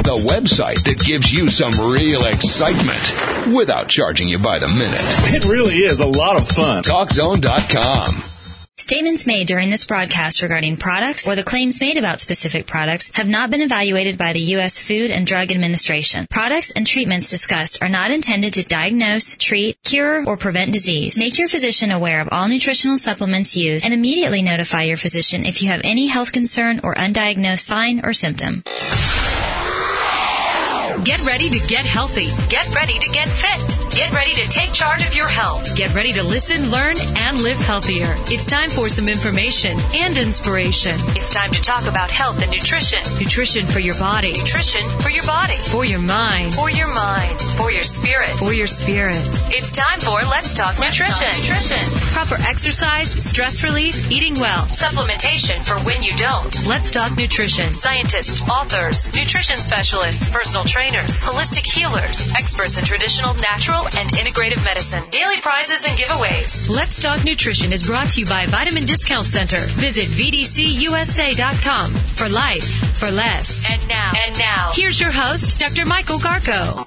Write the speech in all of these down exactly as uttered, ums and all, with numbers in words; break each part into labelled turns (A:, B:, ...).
A: the website that gives you some real excitement without charging you by the minute.
B: It really is a lot of fun.
A: talk zone dot com.
C: Statements made during this broadcast regarding products or the claims made about specific products have not been evaluated by the U S Food and Drug Administration. Products and treatments discussed are not intended to diagnose, treat, cure, or prevent disease. Make your physician aware of all nutritional supplements used and immediately notify your physician if you have any health concern or undiagnosed sign or symptom.
D: Get ready to get healthy. Get ready to get fit. Get ready to take charge of your health. Get ready to listen, learn, and live healthier. It's time for some information and inspiration. It's time to talk about health and nutrition. Nutrition for your body. Nutrition for your body. For your mind. For your mind. For your spirit. For your spirit. It's time for Let's Talk Nutrition. Let's talk nutrition. Proper exercise, stress relief, eating well, supplementation for when you don't. Let's Talk Nutrition. Scientists, authors, nutrition specialists, personal trainers, holistic healers, experts in traditional, natural, and integrative medicine. Daily prizes and giveaways. Let's Talk Nutrition is brought to you by Vitamin Discount Center. Visit V D C U S A dot com for life, for less. And now, and now, here's your host, Doctor Michael Garko.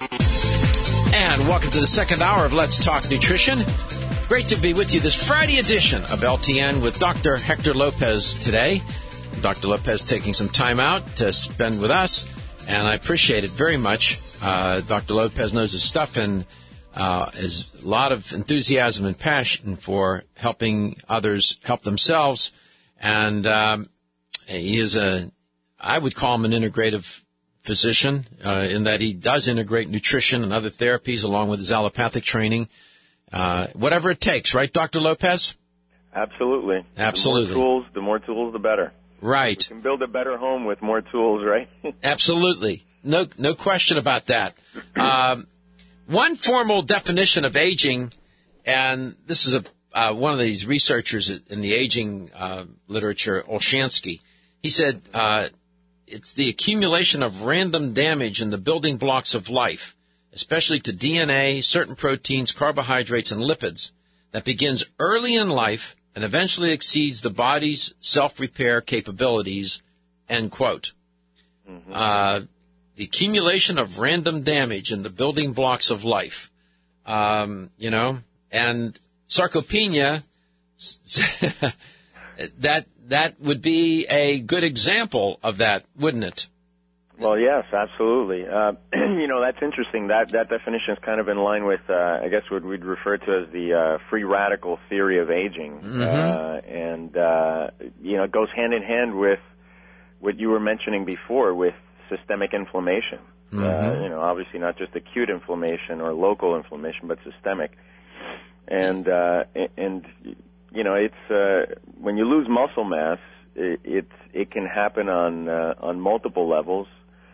E: And welcome to the second hour of Let's Talk Nutrition. Great to be with you this Friday edition of L T N with Doctor Hector Lopez today. Doctor Lopez taking some time out to spend with us, and I appreciate it very much. Uh, Doctor Lopez knows his stuff and uh, has a lot of enthusiasm and passion for helping others help themselves. And um, he is a, I would call him an integrative physician uh, in that he does integrate nutrition and other therapies along with his allopathic training. Uh, whatever it takes, right, Doctor Lopez?
F: Absolutely.
E: Absolutely.
F: The more tools, the more tools, the better.
E: Right.
F: We can build a better home with more tools, right?
E: Absolutely. No, no question about that. Um, one formal definition of aging, and this is a uh, one of these researchers in the aging uh, literature, Olshansky. He said uh, it's the accumulation of random damage in the building blocks of life, especially to D N A, certain proteins, carbohydrates, and lipids, that begins early in life and eventually exceeds the body's self-repair capabilities. End quote. Mm-hmm. Uh, The accumulation of random damage in the building blocks of life, um, you know, and sarcopenia, that that would be a good example of that, wouldn't it?
F: Well, yes, absolutely. Uh, you know, that's interesting. That that definition is kind of in line with, uh, I guess, what we'd refer to as the uh, free radical theory of aging, mm-hmm. uh, and uh, you know, it goes hand in hand with what you were mentioning before with systemic inflammation. Mm-hmm. Uh, you know, obviously not just acute inflammation or local inflammation, but systemic. And uh, and you know, it's uh, when you lose muscle mass, it it, it can happen on uh, on multiple levels.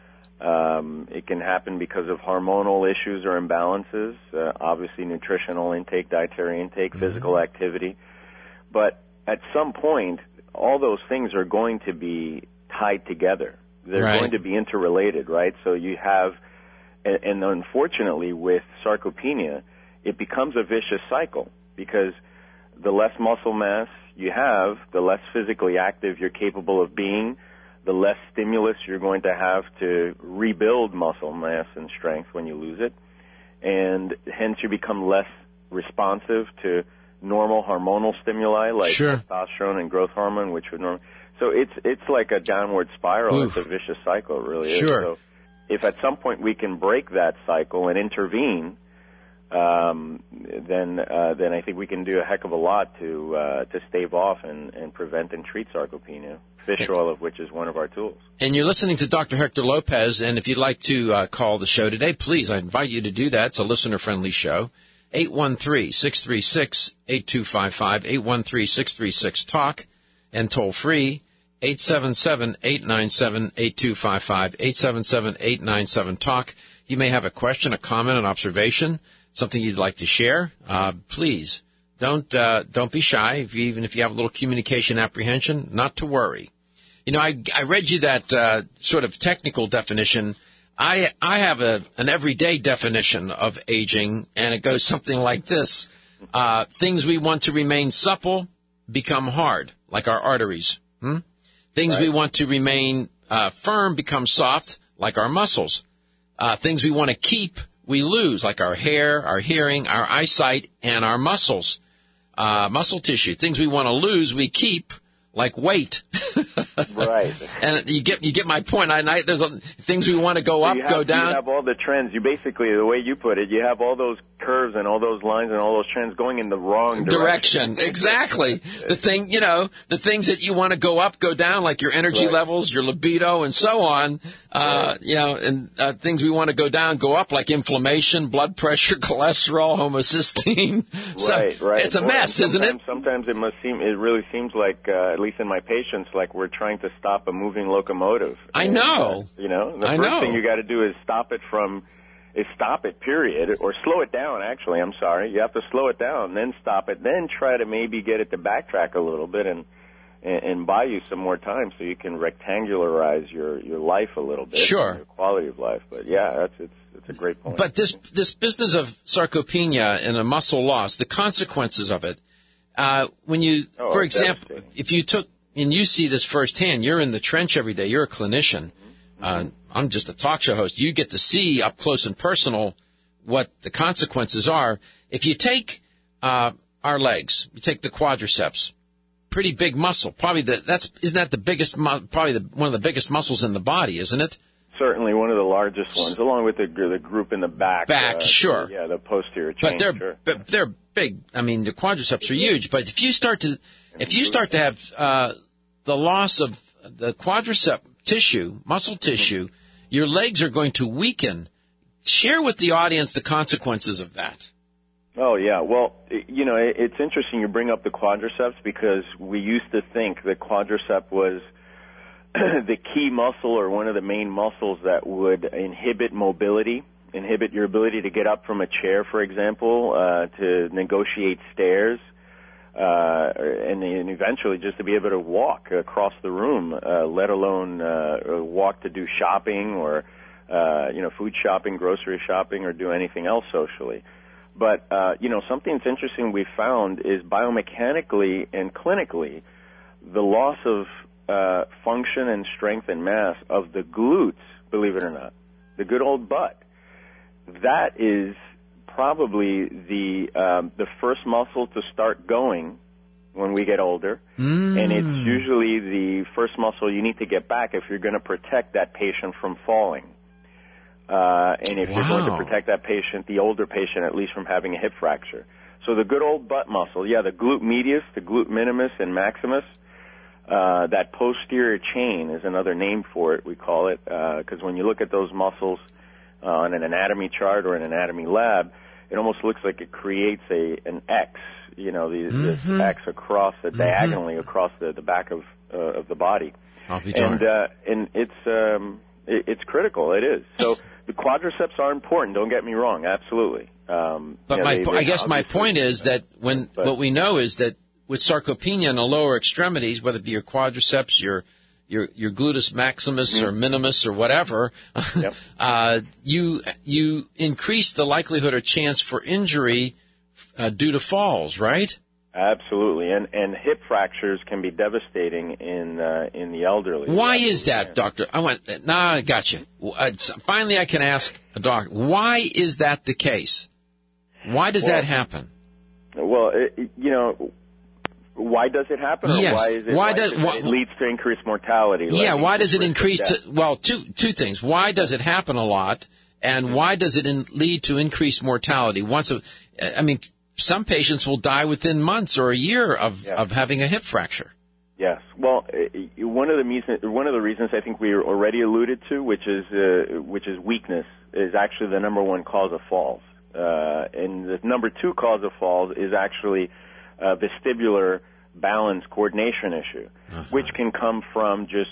F: Um, it can happen because of hormonal issues or imbalances. Uh, obviously, nutritional intake, dietary intake, mm-hmm. physical activity. But at some point, all those things are going to be tied together. They're right. going to be interrelated, right? So you have, and, and unfortunately with sarcopenia, it becomes a vicious cycle because the less muscle mass you have, the less physically active you're capable of being, the less stimulus you're going to have to rebuild muscle mass and strength when you lose it, and hence you become less responsive to normal hormonal stimuli like
E: sure.
F: testosterone and growth hormone, which would normally. So it's it's like a downward spiral.
E: Oof.
F: It's a vicious cycle, it really is.
E: Sure.
F: So if at some point we can break that cycle and intervene, um, then uh, then I think we can do a heck of a lot to uh, to stave off and, and prevent and treat sarcopenia, fish oil of which is one of our tools.
E: And you're listening to Doctor Hector Lopez, and if you'd like to uh, call the show today, please, I invite you to do that. It's a listener-friendly show. eight one three, six three six, eight two five five, eight one three, six three six, talk, and toll free, eight seven seven, eight nine seven, eight two five five, eight seven seven, eight nine seven, talk. You may have a question, a comment, an observation, something you'd like to share. Uh, please, don't uh, don't be shy, if you, even if you have a little communication apprehension, not to worry. You know, I, I read you that uh, sort of technical definition. I I have a an everyday definition of aging, and it goes something like this. Uh, things we want to remain supple become hard, like our arteries. Hmm? Things right. we want to remain uh, firm become soft, like our muscles. Uh, things we want to keep, we lose, like our hair, our hearing, our eyesight, and our muscles, uh, muscle tissue. Things we want to lose, we keep, like weight.
F: Right.
E: And you get you get my point. I, I there's a, things we want to go
F: so
E: up,
F: have,
E: go down.
F: You have all the trends. You basically, the way you put it, you have all those curves and all those lines and all those trends going in the wrong direction.
E: Direction. Exactly. The thing, you know, the things that you want to go up, go down, like your energy
F: right.
E: levels, your libido, and so on. Uh,
F: right.
E: You know, and uh, things we want to go down, go up, like inflammation, blood pressure, cholesterol, homocysteine. So
F: right, right.
E: It's a
F: Well,
E: mess, isn't it?
F: Sometimes it must seem, it really seems like, uh, at least in my patients, like we're trying to stop a moving locomotive.
E: I
F: and,
E: know.
F: Uh, you know, the
E: I
F: first
E: know.
F: thing you got to do is stop it from, is stop it, period, or slow it down, actually, I'm sorry. You have to slow it down, then stop it, then try to maybe get it to backtrack a little bit and and, and buy you some more time so you can rectangularize your, your life a little bit.
E: Sure.
F: Your quality of life. But, yeah, that's it's, it's a great point.
E: But this this business of sarcopenia and a muscle loss, the consequences of it, uh, when you,
F: oh,
E: for example,
F: devastating.
E: if you took, and you see this firsthand, you're in the trench every day, you're a clinician. Uh, I'm just a talk show host. You get to see up close and personal what the consequences are. If you take uh, our legs, you take the quadriceps, pretty big muscle. Probably the, that's isn't that the biggest, mu- probably the, one of the biggest muscles in the body, isn't it?
F: Certainly one of the largest ones, along with the the group in the back.
E: Back,
F: uh,
E: sure.
F: Yeah, the posterior chain.
E: But they're
F: sure.
E: but they're big. I mean, the quadriceps are huge. But if you start to if you start to have uh, the loss of the quadricep tissue, muscle tissue, your legs are going to weaken. Share with the audience the consequences of that.
F: Oh, yeah. Well, you know, it's interesting you bring up the quadriceps because we used to think that quadricep was the key muscle or one of the main muscles that would inhibit mobility, inhibit your ability to get up from a chair, for example, uh, to negotiate stairs, uh, and, and eventually just to be able to walk across the room, uh, let alone uh, walk to do shopping or, uh, you know, food shopping, grocery shopping, or do anything else socially. But, uh, you know, something that's interesting we found is biomechanically and clinically, the loss of uh, function and strength and mass of the glutes, believe it or not, the good old butt, that is probably the um, the first muscle to start going when we get older, mm. and it's usually the first muscle you need to get back if you're going to protect that patient from falling. Uh, and if
E: wow.
F: you're going to protect that patient, the older patient, at least from having a hip fracture. So the good old butt muscle, yeah, the glute medius, the glute minimus, and maximus, uh, that posterior chain is another name for it, we call it, because uh, when you look at those muscles uh, on an anatomy chart or an anatomy lab, it almost looks like it creates a an X, you know, the, mm-hmm. this X across, the, mm-hmm. diagonally across the, the back of uh, of the body.
E: I'll be
F: and uh, and it's um, it, it's critical. It is. So the quadriceps are important. Don't get me wrong. Absolutely. Um,
E: but
F: you know,
E: my
F: they,
E: po-
F: they
E: I guess my point is that when
F: but,
E: what we know is that with sarcopenia in the lower extremities, whether it be your quadriceps, your your your gluteus maximus mm-hmm. or minimus or whatever,
F: yep.
E: uh, you you increase the likelihood or chance for injury uh, due to falls, right?
F: Absolutely, and and hip fractures can be devastating in uh, in the elderly.
E: Why is that, doctor? I went. Nah, I got you. Uh, finally, I can ask a doctor. Why is that the case? Why does
F: well,
E: that happen?
F: Well, it, you know. Why does it happen? Or
E: yes.
F: Why is it?
E: Why
F: why
E: does
F: it,
E: why,
F: it leads to increased mortality?
E: Yeah.
F: Like
E: Why does it
F: risk
E: increase?
F: of
E: To, well, two two things. Why does it happen a lot, and why does it in, lead to increased mortality? Once, a, I mean, some patients will die within months or a year of
F: yes.
E: of having a hip fracture.
F: Yes. Well, one of the reasons one of the reasons I think we already alluded to, which is uh, which is weakness, is actually the number one cause of falls, uh, and the number two cause of falls is actually uh, vestibular balance coordination issue, uh-huh. which can come from just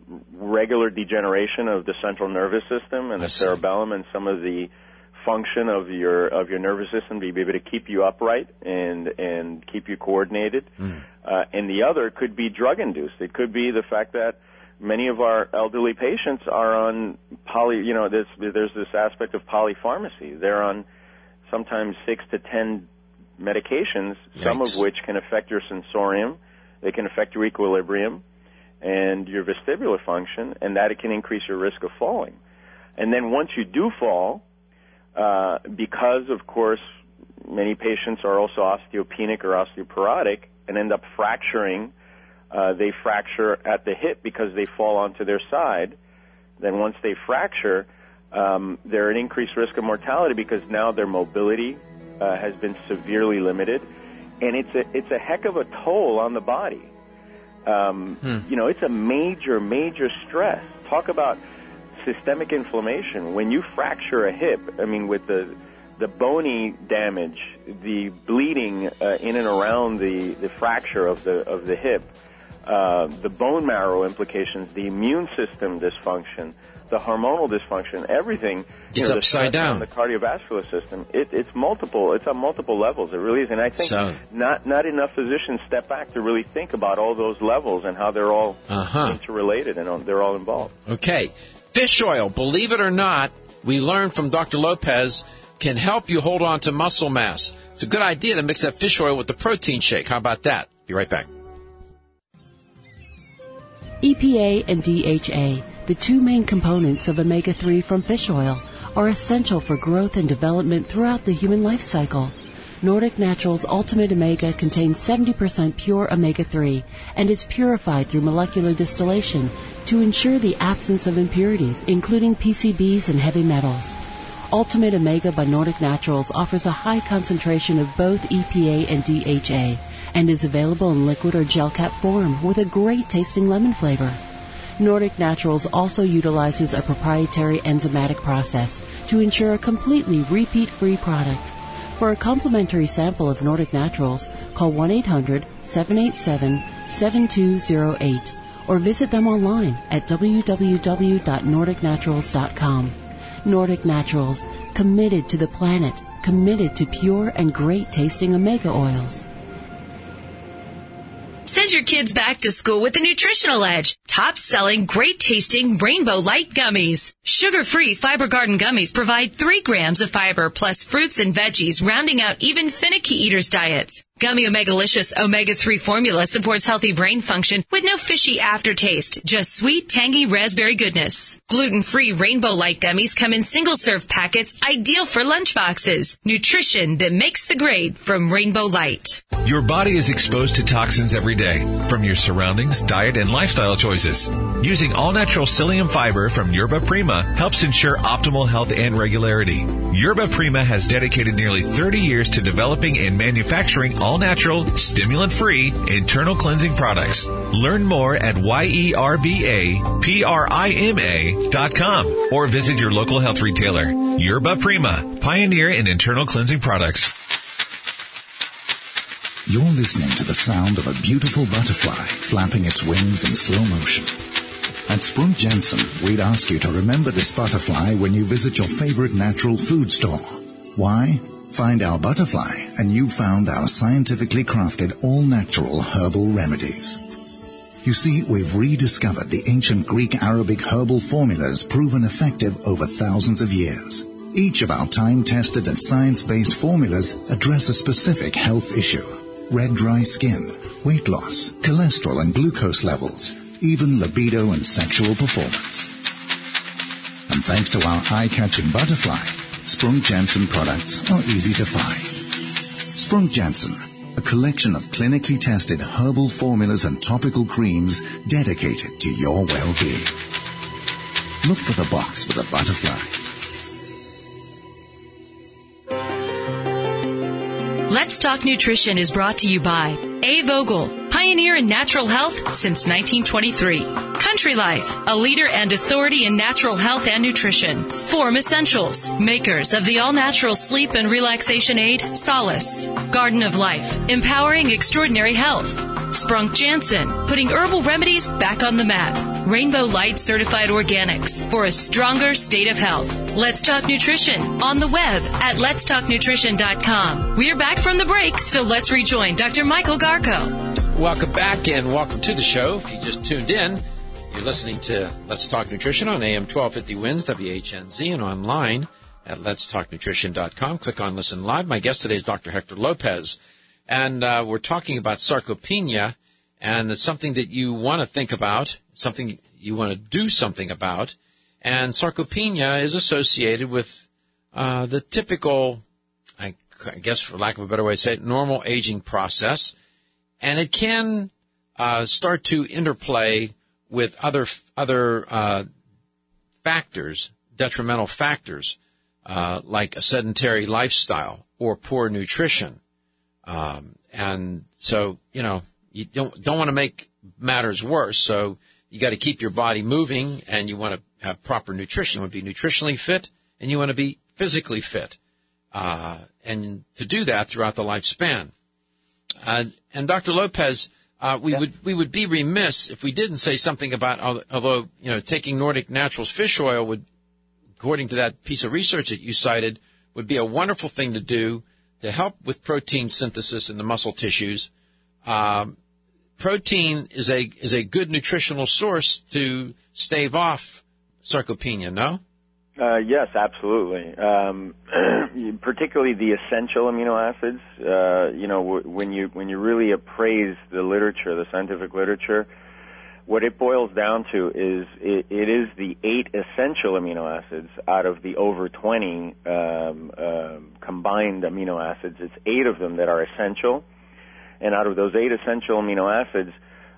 F: regular degeneration of the central nervous system and the cerebellum and some of the function of your of your nervous system to be able to keep you upright and and keep you coordinated. Mm. Uh, and the other could be drug induced. It could be the fact that many of our elderly patients are on poly. You know, there's there's this aspect of polypharmacy. They're on sometimes six to ten medications, Yikes. Some of which can affect your sensorium, they can affect your equilibrium and your vestibular function, and that it can increase your risk of falling. And then once you do fall, uh, because, of course, many patients are also osteopenic or osteoporotic and end up fracturing, uh, they fracture at the hip because they fall onto their side. Then once they fracture, um, they're at increased risk of mortality because now their mobility uh, has been severely limited. And it's a, it's a heck of a toll on the body. Um, hmm. You know, it's a major, major stress. Talk about systemic inflammation. When you fracture a hip, I mean, with the the bony damage, the bleeding uh, in and around the, the fracture of the of the hip, uh, the bone marrow implications, the immune system dysfunction, the hormonal dysfunction, everything.
E: It's
F: you know,
E: upside
F: the
E: down.
F: The cardiovascular system. It, it's multiple. It's on multiple levels. It really is. And I think
E: so,
F: not not enough physicians step back to really think about all those levels and how they're all
E: uh-huh.
F: interrelated and they're all involved.
E: Okay. Fish oil, believe it or not, we learned from Doctor Lopez, can help you hold on to muscle mass. It's a good idea to mix that fish oil with the protein shake. How about that? Be right back.
G: E P A and D H A, the two main components of omega three from fish oil, are essential for growth and development throughout the human life cycle. Nordic Naturals Ultimate Omega contains seventy percent pure omega three and is purified through molecular distillation to ensure the absence of impurities, including P C Bs and heavy metals. Ultimate Omega by Nordic Naturals offers a high concentration of both E P A and D H A and is available in liquid or gel cap form with a great tasting lemon flavor. Nordic Naturals also utilizes a proprietary enzymatic process to ensure a completely repeat-free product. For a complimentary sample of Nordic Naturals, call one eight hundred, seven eight seven, seven two zero eight or visit them online at w w w dot nordic naturals dot com. Nordic Naturals, committed to the planet, committed to pure and great-tasting omega oils.
D: Send your kids back to school with the Nutritional Edge. Top-selling, great-tasting Rainbow Light Gummies. Sugar-free Fiber Garden Gummies provide three grams of fiber plus fruits and veggies, rounding out even finicky eaters' diets. Gummy Omegalicious omega three formula supports healthy brain function with no fishy aftertaste, just sweet, tangy raspberry goodness. Gluten-free Rainbow Light Gummies come in single-serve packets, ideal for lunchboxes. Nutrition that makes the grade from Rainbow Light.
H: Your body is exposed to toxins every day from your surroundings, diet, and lifestyle choices. Using all-natural psyllium fiber from Yerba Prima helps ensure optimal health and regularity. Yerba Prima has dedicated nearly thirty years to developing and manufacturing all-natural, stimulant-free, internal cleansing products. Learn more at yerba prima dot com or visit your local health retailer. Yerba Prima, pioneer in internal cleansing products.
I: You're listening to the sound of a beautiful butterfly flapping its wings in slow motion. At Sprunk Jansen, we'd ask you to remember this butterfly when you visit your favorite natural food store. Why? Find our butterfly and you found our scientifically crafted all-natural herbal remedies. You see, we've rediscovered the ancient Greek-Arabic herbal formulas proven effective over thousands of years. Each of our time-tested and science-based formulas address a specific health issue. Red, dry skin, weight loss, cholesterol and glucose levels, even libido and sexual performance. And thanks to our eye-catching butterfly, Sprunk Jansen products are easy to find. Sprunk Jansen, a collection of clinically tested herbal formulas and topical creams dedicated to your well-being. Look for the box with a butterfly.
D: Let's Talk Nutrition is brought to you by A. Vogel, pioneer in natural health since nineteen twenty-three. Country Life, a leader and authority in natural health and nutrition. Form Essentials, makers of the all-natural sleep and relaxation aid, Solace. Garden of Life, empowering extraordinary health. Sprunk Jansen, putting herbal remedies back on the map. Rainbow Light Certified Organics for a stronger state of health. Let's Talk Nutrition on the web at lets talk nutrition dot com. We're back from the break, so let's rejoin Doctor Michael Garko.
E: Welcome back and welcome to the show. If you just tuned in, you're listening to Let's Talk Nutrition on A M twelve fifty Winds, W H N Z, and online at lets talk nutrition dot com. Click on Listen Live. My guest today is Doctor Hector Lopez, and uh, we're talking about sarcopenia, and it's something that you want to think about, something you want to do something about, And sarcopenia is associated with uh, the typical, I, I guess for lack of a better way to say it, normal aging process. And it can uh, start to interplay with other other uh, factors, detrimental factors, uh, like a sedentary lifestyle or poor nutrition. Um, and so, you know, you don't don't want to make matters worse. So you got to keep your body moving, and you want to have proper nutrition. You want to be nutritionally fit, and you want to be physically fit. Uh, and to do that throughout the lifespan. Uh, and Doctor Lopez, uh, we yeah. would we would be remiss if we didn't say something about, although, you know, taking Nordic Naturals fish oil would, according to that piece of research that you cited, would be a wonderful thing to do to help with protein synthesis in the muscle tissues. Um, protein is a is a good nutritional source to stave off sarcopenia, no?
F: Uh, yes, absolutely. Um, particularly the essential amino acids. Uh, you know, w- when you when you really appraise the literature, the scientific literature, what it boils down to is it, it is the eight essential amino acids out of the over twenty um, um, combined amino acids. It's eight of them that are essential, and out of those eight essential amino acids,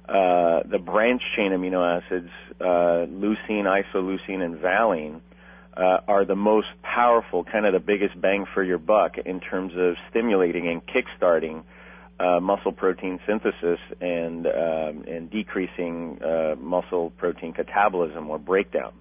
F: uh, the branch chain amino acids, uh, leucine, isoleucine, and valine, Uh, are the most powerful, kind of the biggest bang for your buck in terms of stimulating and kickstarting uh, muscle protein synthesis and um, and decreasing uh, muscle protein catabolism or breakdown.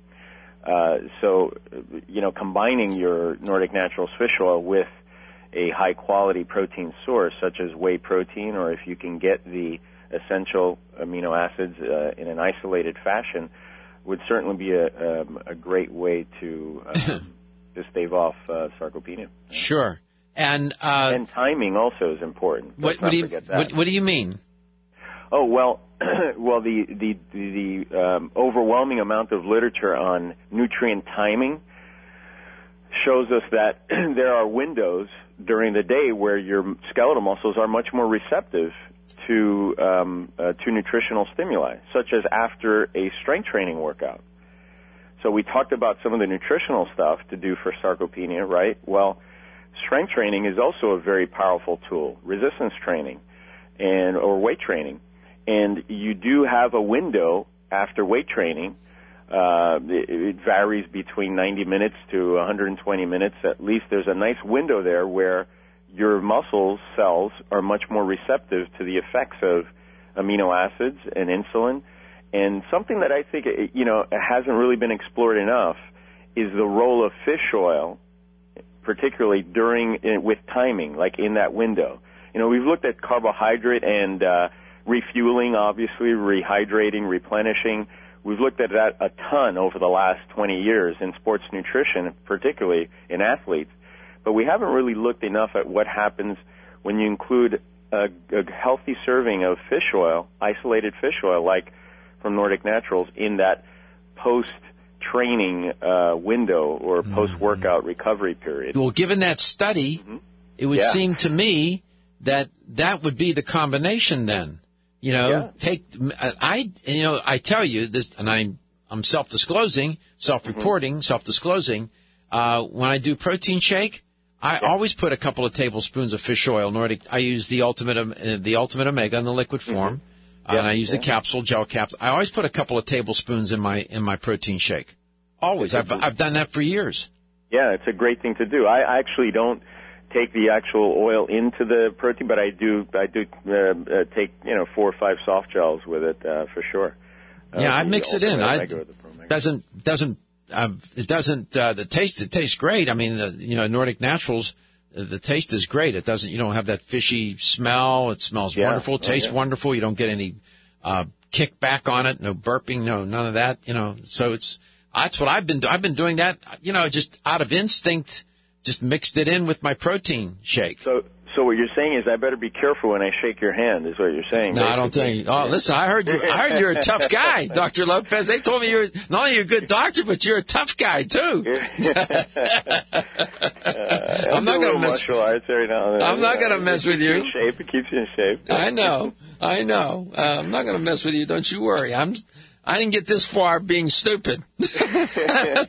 F: Uh, so, you know, combining your Nordic Naturals fish oil with a high-quality protein source, such as whey protein, or if you can get the essential amino acids uh, in an isolated fashion, would certainly be a, um, a great way to um, to stave off uh, sarcopenia.
E: Sure, and uh,
F: and timing also is important.
E: What, what, do you, what, what do you mean?
F: Oh well, well the the the, the um, overwhelming amount of literature on nutrient timing shows us that there are windows during the day where your skeletal muscles are much more receptive to um, uh, to nutritional stimuli, such as after a strength training workout. So we talked about some of the nutritional stuff to do for sarcopenia, right? Well, strength training is also a very powerful tool, resistance training and or weight training. And you do have a window after weight training. Uh, it, it varies between ninety minutes to one hundred twenty minutes. At least there's a nice window there where your muscle cells are much more receptive to the effects of amino acids and insulin. And something that I think, you know, hasn't really been explored enough is the role of fish oil, particularly during, with timing, like in that window. You know, we've looked at carbohydrate and uh, refueling, obviously, rehydrating, replenishing. We've looked at that a ton over the last twenty years in sports nutrition, particularly in athletes. But we haven't really looked enough at what happens when you include a, a healthy serving of fish oil, isolated fish oil, like from Nordic Naturals, in that post-training uh, window or post-workout recovery period.
E: Well, given that study, mm-hmm. it would yeah. seem to me that that would be the combination then. You know, yeah. take I you know I tell you this, and I'm I'm self-disclosing, self-reporting, mm-hmm. self-disclosing. Uh, when I do protein shake, I yeah. always put a couple of tablespoons of fish oil. Nordic. I use the ultimate, uh, the ultimate omega in the liquid form, mm-hmm. yeah, and I use yeah. the capsule, gel caps. I always put a couple of tablespoons in my in my protein shake. Always. I've I've done that for years.
F: Yeah, it's a great thing to do. I actually don't take the actual oil into the protein, but I do I do uh, uh, take you know four or five soft gels with it uh, for sure. Uh,
E: yeah, I mix it in. I doesn't doesn't. Uh, it doesn't, uh, the taste, it tastes great. I mean, the, you know, Nordic Naturals, uh, the taste is great. It doesn't, you don't have that fishy smell. It smells yeah. wonderful, oh, tastes yeah. wonderful. You don't get any, uh, kickback on it, no burping, no, none of that, you know. So it's, that's what I've been, I've been doing that, you know, just out of instinct, just mixed it in with my protein shake.
F: So, so what you're saying is I better be careful when I shake your hand, is what you're saying.
E: No, basically. I don't think. Oh, listen, I heard you. I heard you're a tough guy, Doctor Lopez. They told me you're not only a good doctor, but you're a tough guy too.
F: uh,
E: I'm not going to mess.
F: Right now.
E: I'm not going to mess with you.
F: It keeps you in shape. It keeps you in shape.
E: I know. I know. Uh, I'm not going to mess with you. Don't you worry. I'm. I didn't get this far being stupid. uh,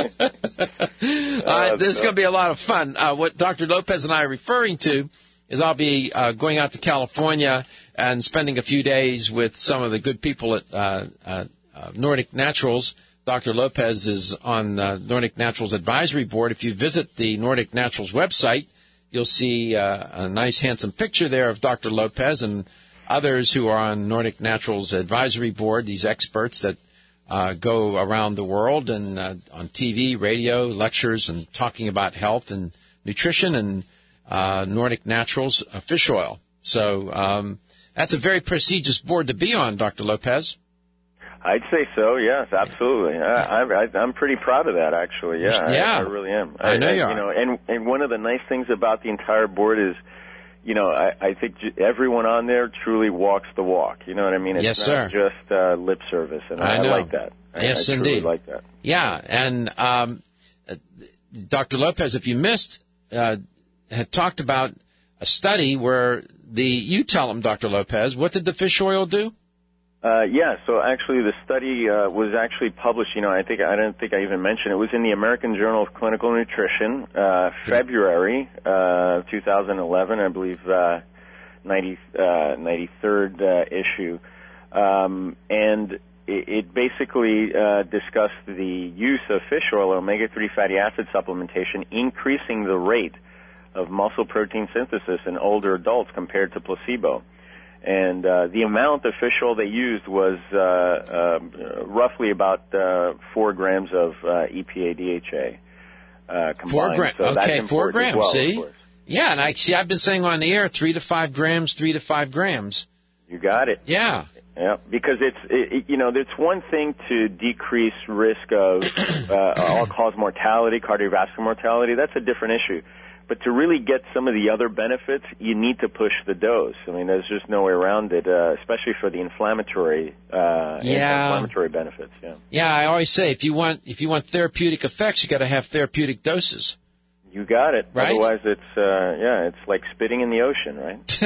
E: this is going to be a lot of fun. Uh, what Doctor Lopez and I are referring to is I'll be uh, going out to California and spending a few days with some of the good people at uh, uh, uh, Nordic Naturals. Doctor Lopez is on the Nordic Naturals Advisory Board. If you visit the Nordic Naturals website, you'll see uh, a nice, handsome picture there of Doctor Lopez and others who are on Nordic Naturals Advisory Board, these experts that uh, go around the world and uh, on T V, radio, lectures, and talking about health and nutrition and uh, Nordic Naturals uh, fish oil. So um, that's a very prestigious board to be on, Doctor Lopez.
F: I'd say so, yes, absolutely. I, I, I'm pretty proud of that, actually. Yeah,
E: yeah.
F: I, I really am.
E: I, I know you
F: I,
E: are.
F: You know, and, and one of the nice things about the entire board is, you know, I, I think everyone on there truly walks the walk. You know what I mean? It's
E: yes,
F: not
E: sir.
F: just uh, lip service, and I,
E: I, know.
F: I like that.
E: Yes,
F: I, I
E: indeed.
F: truly like that.
E: Yeah, and um, Doctor Lopez, if you missed, uh, had talked about a study where the, you tell them, Doctor Lopez, what did the fish oil do?
F: Uh, yeah, so actually the study uh, was actually published, you know, I think I don't think I even mentioned it. It was in the American Journal of Clinical Nutrition, uh, February uh, two thousand eleven, I believe, uh, ninety, uh, ninety-third uh, issue. Um, and it, it basically uh, discussed the use of fish oil, omega three fatty acid supplementation, increasing the rate of muscle protein synthesis in older adults compared to placebo. And uh, the amount of fish oil they used was uh, uh, roughly about uh, four grams of uh, E P A D H A uh, combined.
E: Four grams.
F: So
E: okay, four grams.
F: Well,
E: see, yeah, and I see. I've been saying on the air three to five grams, three to five grams.
F: You got it.
E: Yeah.
F: Yeah, because it's it, you know it's one thing to decrease risk of uh, all-cause mortality, cardiovascular mortality. That's a different issue. But to really get some of the other benefits, you need to push the dose. I mean, there's just no way around it, uh, especially for the inflammatory, uh,
E: yeah.
F: inflammatory benefits. Yeah.
E: Yeah, I always say if you want if you want therapeutic effects, you got to have therapeutic doses.
F: You got it.
E: Right?
F: Otherwise, it's uh, yeah, it's like spitting in the ocean,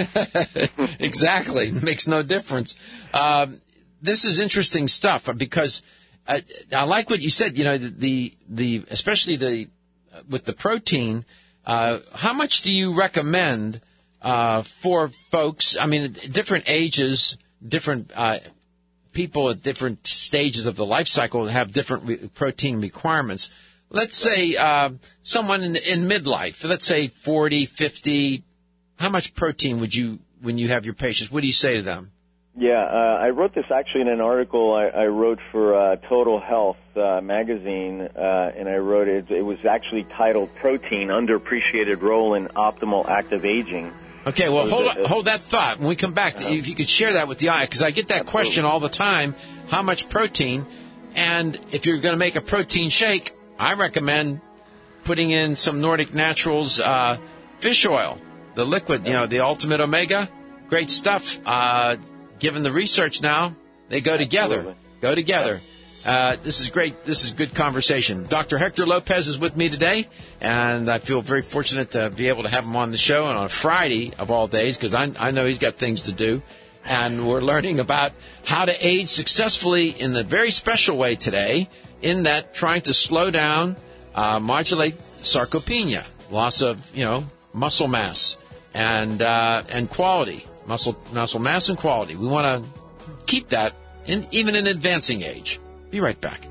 F: right?
E: Exactly, makes no difference. Um, this is interesting stuff because I, I like what you said. You know, the the, the especially the with the protein. Uh, how much do you recommend uh, for folks? I mean, different ages, different uh, people at different stages of the life cycle have different re- protein requirements. Let's say uh, someone in, in midlife, let's say forty, fifty, how much protein would you, when you have your patients, what do you say to them?
F: Yeah, uh, I wrote this actually in an article I, I wrote for uh, Total Health uh, magazine, uh, and I wrote it, it was actually titled Protein, Underappreciated Role in Optimal Active Aging.
E: Okay, well, hold a, hold that thought. When we come back, uh-huh. if you could share that with the eye, because I get that Absolutely. question all the time, how much protein? And if you're going to make a protein shake, I recommend putting in some Nordic Naturals uh, fish oil, the liquid, you know, the Ultimate Omega. Great stuff. Uh Given the research now, they go together.
F: Absolutely.
E: Go together. Uh, this is great. This is good conversation. Doctor Hector Lopez is with me today, and I feel very fortunate to be able to have him on the show and on a Friday of all days because I, I know he's got things to do. And we're learning about how to age successfully in the very special way today, in that trying to slow down, uh, modulate sarcopenia, loss of, you know, muscle mass and uh, and quality. Muscle muscle mass and quality. We want to keep that in, even in advancing age. Be right back.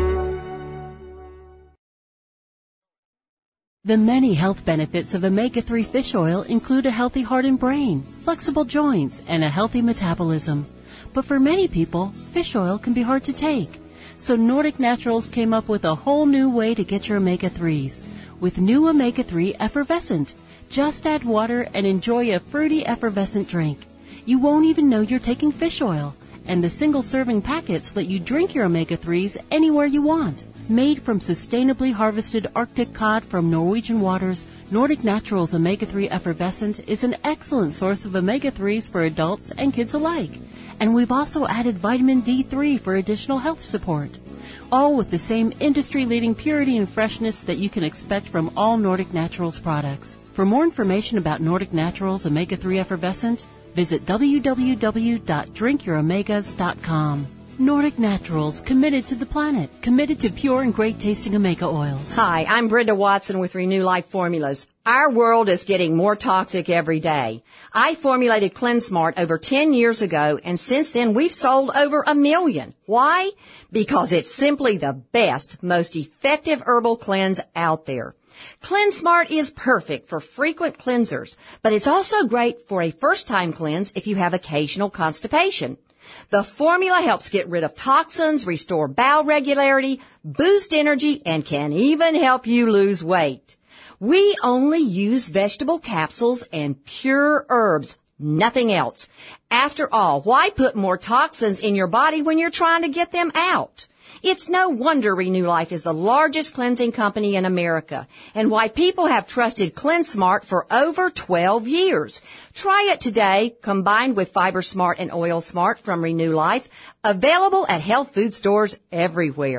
G: The many health benefits of omega three fish oil include a healthy heart and brain, flexible joints, and a healthy metabolism. But for many people, fish oil can be hard to take. So Nordic Naturals came up with a whole new way to get your omega threes with new omega three Effervescent. Just add water and enjoy a fruity effervescent drink. You won't even know you're taking fish oil, and the single-serving packets let you drink your omega threes anywhere you want. Made from sustainably harvested Arctic cod from Norwegian waters, Nordic Naturals omega three Effervescent is an excellent source of omega threes for adults and kids alike. And we've also added vitamin D three for additional health support. All with the same industry-leading purity and freshness that you can expect from all Nordic Naturals products. For more information about Nordic Naturals omega three Effervescent, visit w w w dot drink your omegas dot com. Nordic Naturals, committed to the planet, committed to pure and great tasting omega oils.
J: Hi, I'm Brenda Watson with Renew Life Formulas. Our world is getting more toxic every day. I formulated CleanSmart over ten years ago, and since then we've sold over a million. Why? Because it's simply the best, most effective herbal cleanse out there. CleanSmart is perfect for frequent cleansers, but it's also great for a first-time cleanse if you have occasional constipation. The formula helps get rid of toxins, restore bowel regularity, boost energy, and can even help you lose weight. We only use vegetable capsules and pure herbs, nothing else. After all, why put more toxins in your body when you're trying to get them out? It's no wonder Renew Life is the largest cleansing company in America, and why people have trusted CleanSmart for over twelve years. Try it today, combined with Fiber Smart and Oil Smart from Renew Life, available at health food stores everywhere.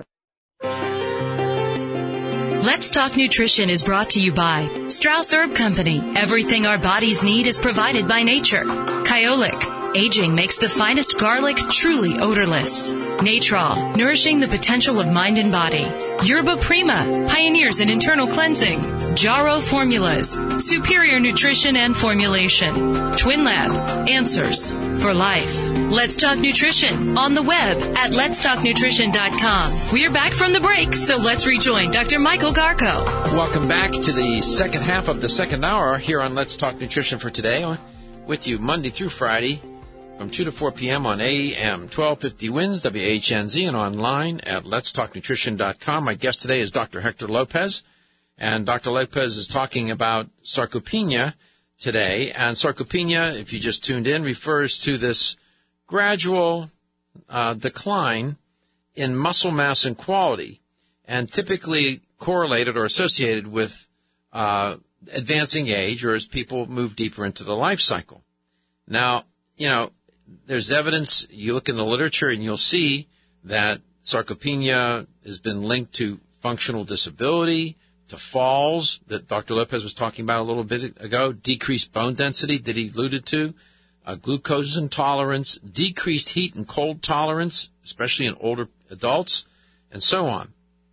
D: Let's Talk Nutrition is brought to you by Strauss Herb Company. Everything our bodies need is provided by nature. Kyolic. Aging makes the finest garlic truly odorless. Natrol, nourishing the potential of mind and body. Yerba Prima, pioneers in internal cleansing. Jarrow Formulas, superior nutrition and formulation. TwinLab, answers for life. Let's Talk Nutrition on the web at lets talk nutrition dot com. We're back from the break, so let's rejoin Doctor Michael Garko.
E: Welcome back to the second half of the second hour here on Let's Talk Nutrition for today. With you Monday through Friday from two to four p.m. on A M twelve fifty Winds, W H N Z, and online at lets talk nutrition dot com. My guest today is Doctor Hector Lopez, and Doctor Lopez is talking about sarcopenia today. And sarcopenia, if you just tuned in, refers to this gradual uh, decline in muscle mass and quality, and typically correlated or associated with uh, advancing age or as people move deeper into the life cycle. Now, you know, there's evidence, you look in the literature and you'll see that sarcopenia has been linked to functional disability, to falls that Doctor Lopez was talking about a little bit ago, decreased bone density that he alluded to, uh, glucose intolerance, decreased heat and cold tolerance, especially in older adults, and so on.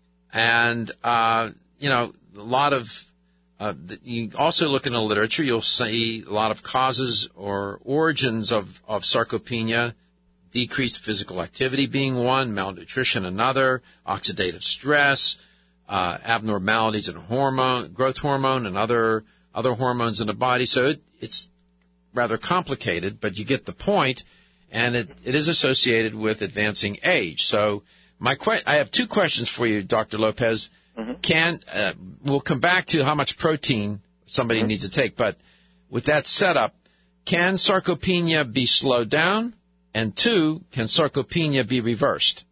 E: And, uh, you know, a lot of Uh, you also look in the literature, you'll see a lot of causes or origins of, of sarcopenia, decreased physical activity being one, malnutrition another, oxidative stress, uh, abnormalities in hormone, growth hormone and other other hormones in the body. So it, it's rather complicated, but you get the point, and it, it is associated with advancing age. So my que- I have two questions for you, Doctor Lopez. Mm-hmm. Can uh, we'll come back to how much protein somebody mm-hmm. needs to take, but with that setup, can sarcopenia be slowed down? And two, can sarcopenia be reversed?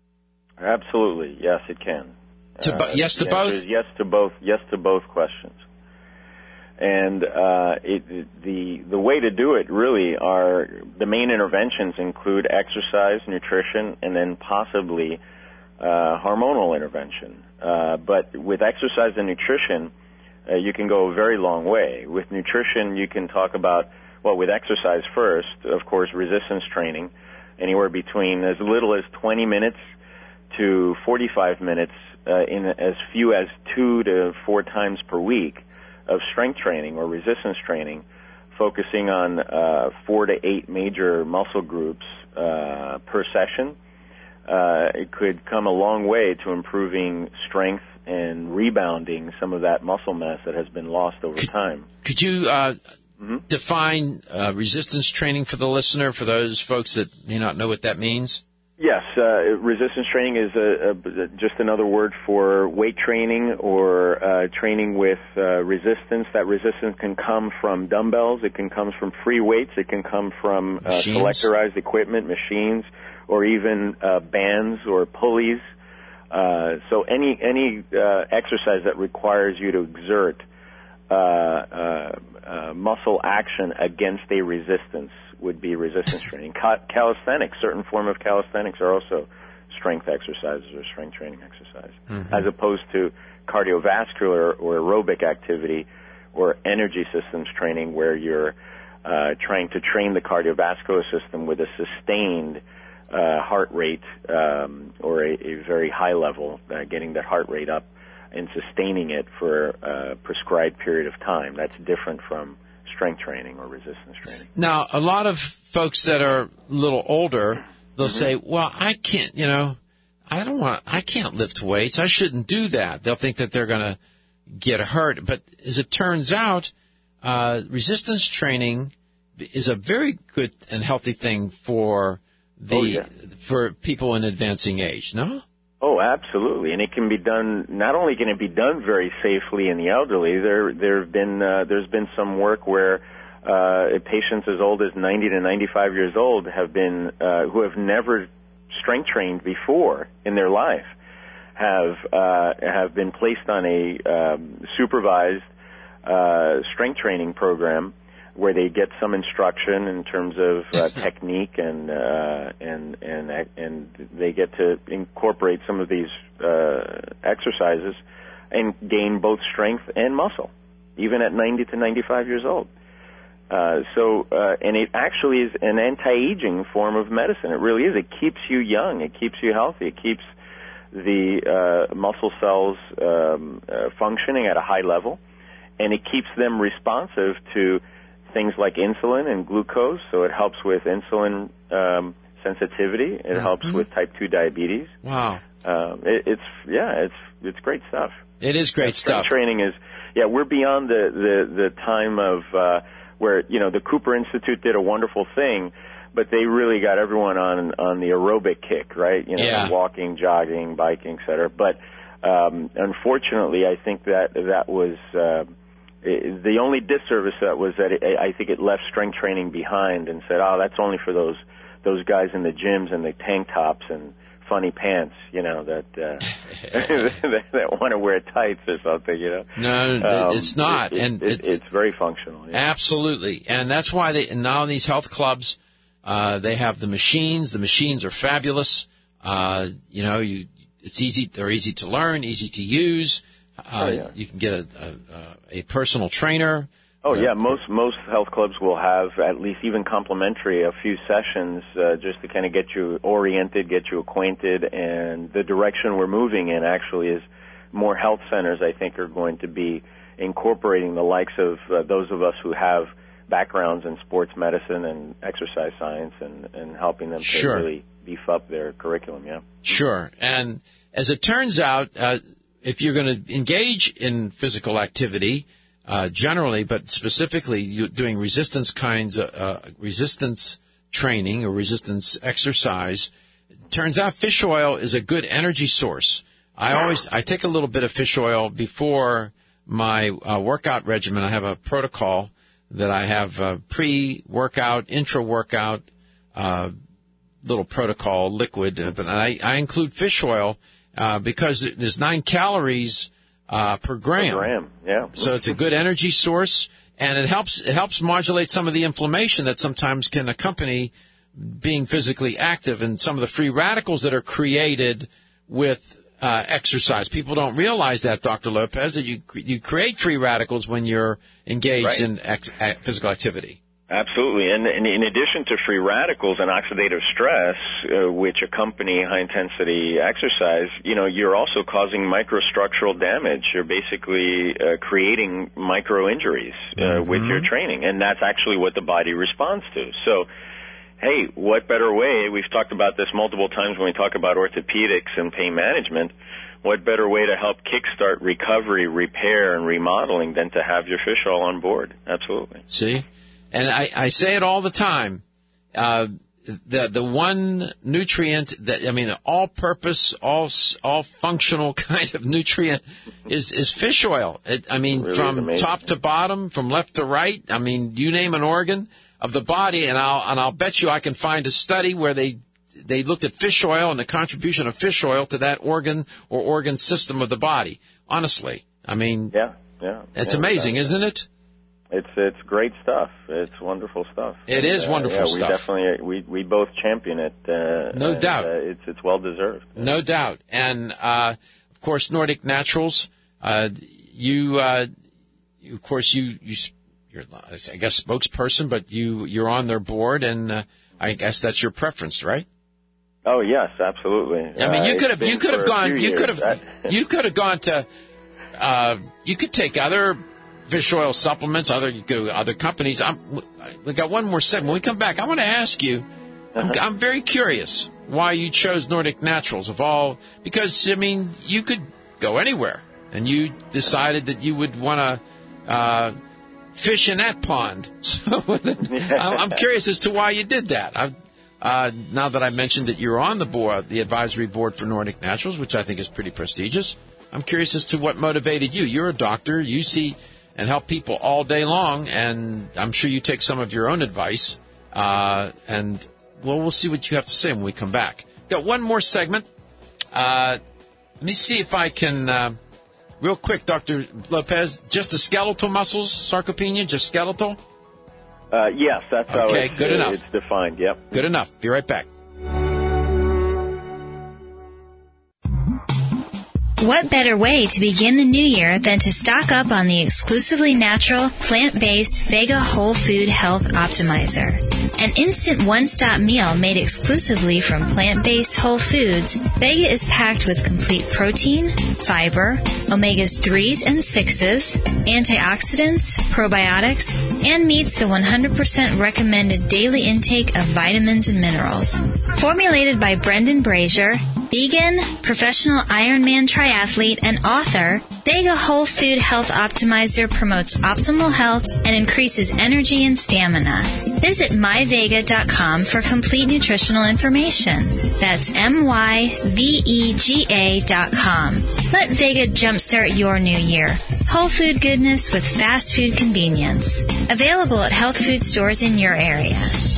F: Absolutely, yes, it can.
E: To bo- uh, yes to both.
F: Yes to both. Yes to both questions. And uh, it, the the way to do it really are the main interventions include exercise, nutrition, and then possibly uh, hormonal intervention. Uh, but with exercise and nutrition, uh, you can go a very long way. With nutrition, you can talk about, well, with exercise first, of course, resistance training, anywhere between as little as twenty minutes to forty-five minutes uh, in as few as two to four times per week of strength training or resistance training, focusing on uh, four to eight major muscle groups uh, per session. Uh, it could come a long way to improving strength and rebounding some of that muscle mass that has been lost over
E: could,
F: time.
E: Could you uh, mm-hmm. define uh, resistance training for the listener, for those folks that may not know what that means?
F: Yes, uh, resistance training is a, a, just another word for weight training or uh, training with uh, resistance. That resistance can come from dumbbells, it can come from free weights, it can come from uh, selectorized equipment, machines, or even uh, bands or pulleys. Uh, so any any uh, exercise that requires you to exert uh, uh, uh, muscle action against a resistance would be resistance training. Cal- calisthenics, certain form of calisthenics are also strength exercises or strength training exercise, mm-hmm. as opposed to cardiovascular or aerobic activity or energy systems training where you're uh, trying to train the cardiovascular system with a sustained uh, heart rate um, or a, a very high level, uh, getting that heart rate up and sustaining it for a prescribed period of time. That's different from strength training or resistance training.
E: Now, a lot of folks that are a little older, they'll mm-hmm. say, well, I can't, you know, I don't want, I can't lift weights. I shouldn't do that. They'll think that they're going to get hurt. But as it turns out, uh, resistance training is a very good and healthy thing for the,
F: oh, yeah.
E: for people in advancing age, no?
F: Oh, absolutely, and it can be done. Not only can it be done very safely in the elderly, there there have been uh, there's been some work where uh, patients as old as ninety to ninety-five years old have been uh, who have never strength trained before in their life have uh, have been placed on a um, supervised uh, strength training program where they get some instruction in terms of uh, technique and uh, and and and they get to incorporate some of these uh, exercises and gain both strength and muscle, even at ninety to ninety-five years old. Uh, so, uh, and it actually is an anti-aging form of medicine. It really is. It keeps you young. It keeps you healthy. It keeps the uh, muscle cells um, uh, functioning at a high level, and it keeps them responsive to things like insulin and glucose, so it helps with insulin um, sensitivity. It mm-hmm. helps with type two diabetes.
E: Wow.
F: Um, it, it's, yeah, it's it's great stuff.
E: It is great
F: yeah,
E: stuff.
F: Training is, yeah, we're beyond the, the, the time of uh, where, you know, the Cooper Institute did a wonderful thing, but they really got everyone on on the aerobic kick, right? You know,
E: yeah.
F: walking, jogging, biking, et cetera. But um, unfortunately, I think that that was... Uh, It, the only disservice that was that it, I think it left strength training behind and said, "Oh, that's only for those those guys in the gyms and the tank tops and funny pants, you know, that uh, that, that want to wear tights or something, you know."
E: No, um, it's not,
F: it, it,
E: and
F: it,
E: it,
F: it's very functional. Yeah.
E: Absolutely, and that's why they and now in these health clubs, uh, they have the machines. The machines are fabulous. Uh, you know, you it's easy. They're easy to learn, easy to use. Uh,
F: oh, yeah. You
E: can get a, a, a personal trainer.
F: Oh,
E: uh,
F: yeah. Most most health clubs will have at least even complimentary a few sessions uh, just to kind of get you oriented, get you acquainted. And the direction we're moving in actually is more health centers, I think, are going to be incorporating the likes of uh, those of us who have backgrounds in sports medicine and exercise science and, and helping them
E: sure.
F: to really beef up their curriculum, yeah.
E: Sure. And as it turns out, uh, if you're going to engage in physical activity, uh, generally, but specifically you doing resistance kinds of, uh, resistance training or resistance exercise, it turns out fish oil is a good energy source. I always, I take a little bit of fish oil before my uh, workout regimen. I have a protocol that I have uh, pre-workout, intra-workout, uh, little protocol liquid, but I, I include fish oil Uh, because there's nine calories uh, per gram.
F: Per gram, yeah.
E: So it's a good energy source, and it helps it helps modulate some of the inflammation that sometimes can accompany being physically active, and some of the free radicals that are created with uh, exercise. People don't realize that, Doctor Lopez, that you you create free radicals when you're engaged
F: right.
E: in ex- physical activity.
F: Absolutely, and, and in addition to free radicals and oxidative stress, uh, which accompany high-intensity exercise, you know, you're also causing microstructural damage. You're basically uh, creating micro-injuries uh, mm-hmm. with your training, and that's actually what the body responds to. So, hey, what better way? We've talked about this multiple times when we talk about orthopedics and pain management. What better way to help kickstart recovery, repair, and remodeling than to have your fish oil on board? Absolutely.
E: See? And I, I say it all the time. Uh, the the one nutrient that I mean, all-purpose, all all functional kind of nutrient is is fish oil. It, I mean,
F: really
E: from top to bottom, from left to right. I mean, you name an organ of the body, and I'll and I'll bet you I can find a study where they they looked at fish oil and the contribution of fish oil to that organ or organ system of the body. Honestly, I mean,
F: yeah, yeah,
E: it's
F: yeah,
E: amazing,
F: exactly.
E: isn't it?
F: It's it's great stuff. It's wonderful stuff.
E: It
F: and,
E: is wonderful
F: uh, yeah,
E: stuff.
F: We definitely we we both champion it. Uh,
E: no
F: and,
E: doubt.
F: Uh, it's it's well deserved.
E: No doubt. And uh, of course, Nordic Naturals. Uh, you, uh, you, of course, you you you're I guess spokesperson, but you you're on their board, and uh, I guess that's your preference, right?
F: Oh yes, absolutely.
E: I mean, you
F: Uh,
E: could have
F: it's
E: you
F: been
E: could have
F: for a
E: gone
F: few
E: you could
F: years.
E: have you could have gone to uh, you could take other fish oil supplements, other you go to other companies. I'm, we got one more segment. When we come back, I want to ask you. I'm, I'm very curious why you chose Nordic Naturals of all, because I mean you could go anywhere, and you decided that you would want to uh, fish in that pond. So I'm curious as to why you did that. I've, uh, now that I mentioned that you're on the board, the advisory board for Nordic Naturals, which I think is pretty prestigious, I'm curious as to what motivated you. You're a doctor. You see and help people all day long, and I'm sure you take some of your own advice. Uh, and, well, we'll see what you have to say when we come back. Got one more segment. Uh, let me see if I can, uh, real quick, Doctor Lopez, just the skeletal muscles, sarcopenia, just skeletal?
F: Uh, yes, that's how
E: Okay,
F: it's,
E: good
F: uh,
E: enough.
F: it's defined, yep.
E: Good enough. Be right back.
C: What better way to begin the new year than to stock up on the exclusively natural, plant-based Vega Whole Food Health Optimizer? An instant one-stop meal made exclusively from plant-based whole foods, Vega is packed with complete protein, fiber, omegas threes and sixes, antioxidants, probiotics, and meets the one hundred percent recommended daily intake of vitamins and minerals. Formulated by Brendan Brazier, vegan, professional Ironman triathlete, and author, Vega Whole Food Health Optimizer promotes optimal health and increases energy and stamina. Visit my vega dot com for complete nutritional information. That's M Y V E G A dot com. Let Vega jumpstart your new year. Whole food goodness with fast food convenience. Available at health food stores in your area.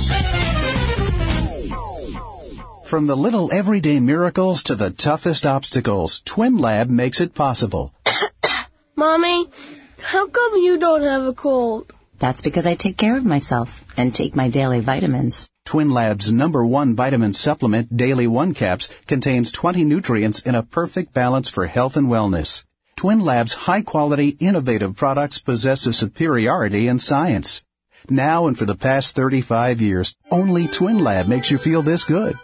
K: From the little everyday miracles to the toughest obstacles, TwinLab makes it possible.
L: Mommy, how come you don't have a cold?
M: That's because I take care of myself and take my daily vitamins.
K: TwinLab's number one vitamin supplement, Daily One Caps, contains twenty nutrients in a perfect balance for health and wellness. TwinLab's high-quality, innovative products possess a superiority in science. Now and for the past thirty-five years, only TwinLab makes you feel this good.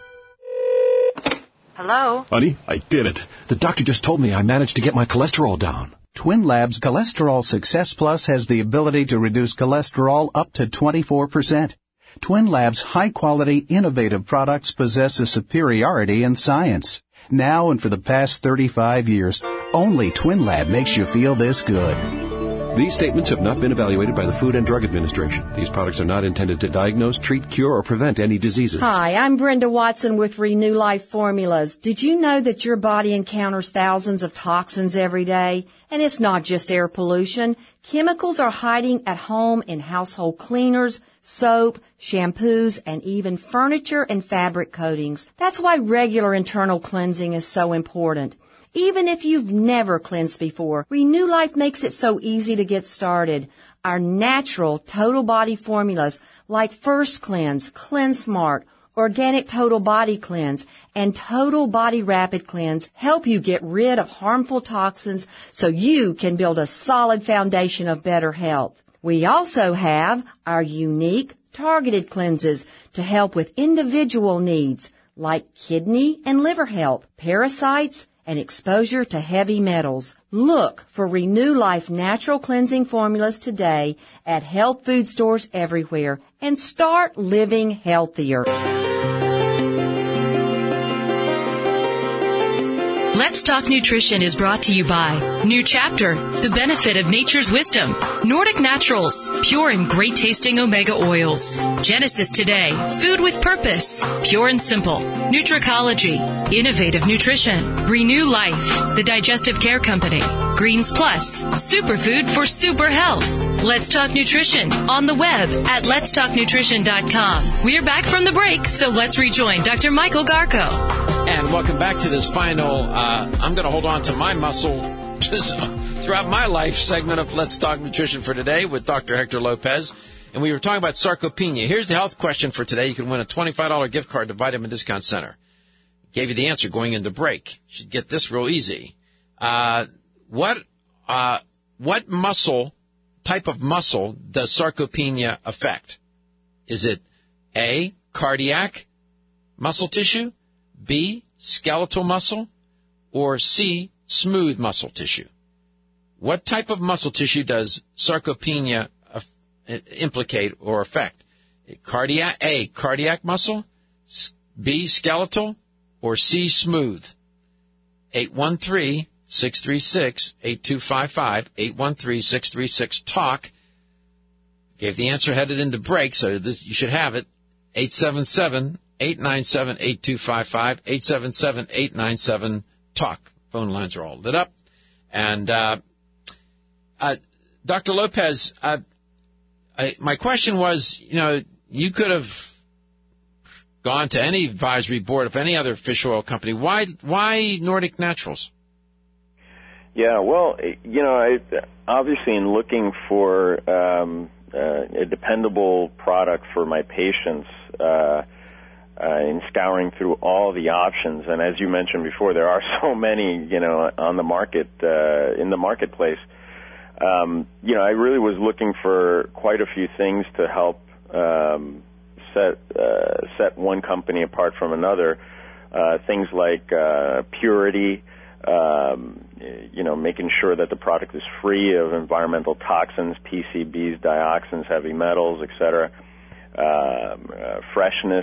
N: Hello?
O: Honey, I did it. The doctor just told me I managed to get my cholesterol down.
K: TwinLab's Cholesterol Success Plus has the ability to reduce cholesterol up to twenty-four percent. TwinLab's high-quality, innovative products possess a superiority in science. Now and for the past thirty-five years, only TwinLab makes you feel this good.
O: These statements have not been evaluated by the Food and Drug Administration. These products are not intended to diagnose, treat, cure, or prevent any diseases.
J: Hi, I'm Brenda Watson with Renew Life Formulas. Did you know that your body encounters thousands of toxins every day? And it's not just air pollution. Chemicals are hiding at home in household cleaners, soap, shampoos, and even furniture and fabric coatings. That's why regular internal cleansing is so important. Even if you've never cleansed before, Renew Life makes it so easy to get started. Our natural total body formulas like First Cleanse, Cleanse Smart, Organic Total Body Cleanse, and Total Body Rapid Cleanse help you get rid of harmful toxins so you can build a solid foundation of better health. We also have our unique targeted cleanses to help with individual needs like kidney and liver health, parasites, and exposure to heavy metals. Look for Renew Life natural cleansing formulas today at health food stores everywhere and start living healthier.
D: Let's Talk Nutrition is brought to you by New Chapter, the benefit of nature's wisdom, Nordic Naturals, pure and great tasting omega oils, Genesis Today, food with purpose, pure and simple, Nutricology, innovative nutrition, Renew Life, the digestive care company, Greens Plus, superfood for super health. Let's Talk Nutrition on the web at lets talk nutrition dot com. We're back from the break, so let's rejoin Doctor Michael Garko.
E: And welcome back to this final, uh, I'm going to hold on to my muscle throughout my life segment of Let's Talk Nutrition for today with Doctor Hector Lopez. And we were talking about sarcopenia. Here's the health question for today. You can win a twenty-five dollars gift card to Vitamin Discount Center. Gave you the answer going into break. You should get this real easy. Uh, what, uh, what muscle, type of muscle does sarcopenia affect? Is it A, cardiac muscle tissue, B, skeletal muscle, or C, smooth muscle tissue? What type of muscle tissue does sarcopenia uh, implicate or affect? Cardiac, A, cardiac muscle, B, skeletal, or C, smooth? eight one three, six three six, eight two five five, eight one three, six three six, talk. Gave the answer headed into break, so this, you should have it. eight seven seven, eight nine seven, eight two five five, eight seven seven, eight nine seven, talk. Phone lines are all lit up. And uh, uh, Doctor Lopez, uh, I, my question was, you know, you could have gone to any advisory board of any other fish oil company. Why why Nordic Naturals?
F: Yeah, well, you know, I, obviously in looking for um, uh, a dependable product for my patients, uh, uh, in scouring through all the options, and as you mentioned before, there are so many, you know, on the market, uh, in the marketplace. Um, you know, I really was looking for quite a few things to help um, set uh, set one company apart from another. Uh, things like uh, purity, um, you know, making sure that the product is free of environmental toxins, P C Bs, dioxins, heavy metals, et cetera. Um, uh, freshness,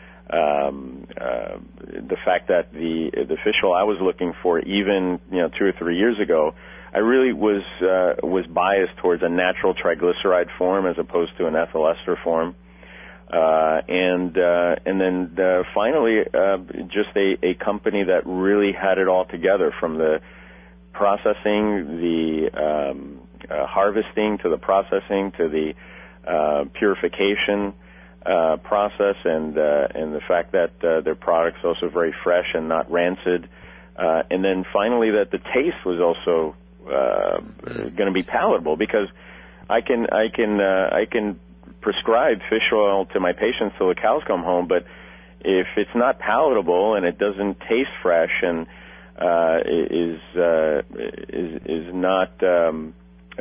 F: um, uh, the fact that the the fish oil I was looking for, even you know two or three years ago, I really was uh, was biased towards a natural triglyceride form as opposed to an ethyl ester form. Uh, and uh, and then uh, finally, uh, just a, a company that really had it all together, from the processing, the um, uh, harvesting, to the processing, to the uh, purification uh, process, and uh, and the fact that uh, their product's also very fresh and not rancid, uh, and then finally that the taste was also uh, going to be palatable, because I can I can uh, I can prescribe fish oil to my patients till the cows come home, but if it's not palatable and it doesn't taste fresh and uh, is uh, is is not um,